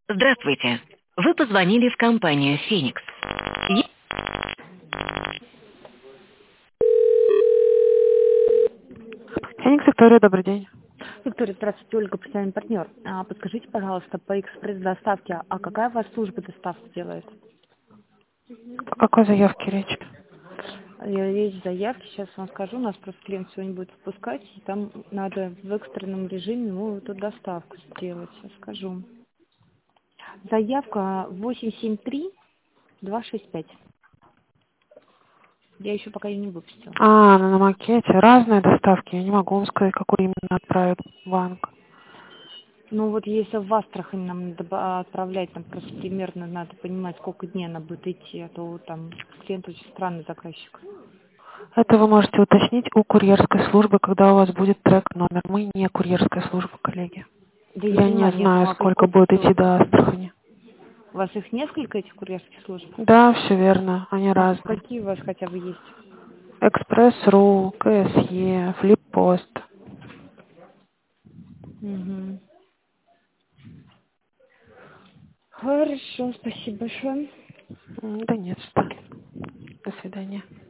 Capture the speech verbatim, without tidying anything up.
Здравствуйте. Вы позвонили в компанию «Феникс». Е- Феникс, Виктория, добрый день. Виктория, здравствуйте, Ольга, постоянный партнер. А, подскажите, пожалуйста, по экспресс-доставке, а какая у вас служба доставки делает? По какой заявке речь? Я есть заявки, сейчас вам скажу, у нас просто клиент сегодня будет спускать, и там надо в экстренном режиме ему эту доставку сделать, я скажу. Заявка восемь семь три два шесть пять. Я еще пока ее не выпустила. А, она на макете. Разные доставки. Я не могу вам сказать, какой именно отправит банк. Ну вот если в Астрахань нам надо ба- отправлять, там просто примерно надо понимать, сколько дней она будет идти, а то там клиент очень странный заказчик. Это вы можете уточнить у курьерской службы, когда у вас будет трек-номер. Мы не курьерская служба, коллеги. Да я Я не понимаю, нет, знаю, ну а сколько какой будет идти смысл? до Астрахани. У вас их несколько, этих курьерских служб? Да, все верно. Они А разные. какие у вас хотя бы есть? Экспресс.ру, КСЕ, Флиппост. Угу. Хорошо, спасибо большое. М, Да нет, что. До свидания.